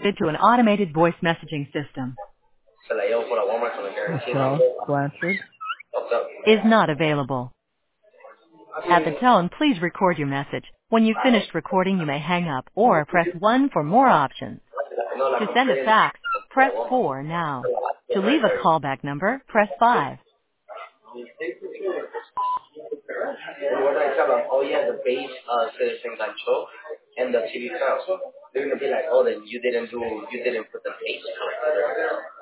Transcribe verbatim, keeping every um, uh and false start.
to an automated voice messaging system. Se la llevo por la Walmart con la guarantee Michelle number. Blanchard. What's up? Is not available. At the tone, please record your message. When you've finished recording, you may hang up or press one for more options. No, la To send a compré en fax, la press Walmart. four now. To leave a callback number, press five. And what I tell them, oh yeah, the base uh, citizen enganchó and the T V fell. They're gonna be like, oh, then you didn't do, you didn't put the base correct.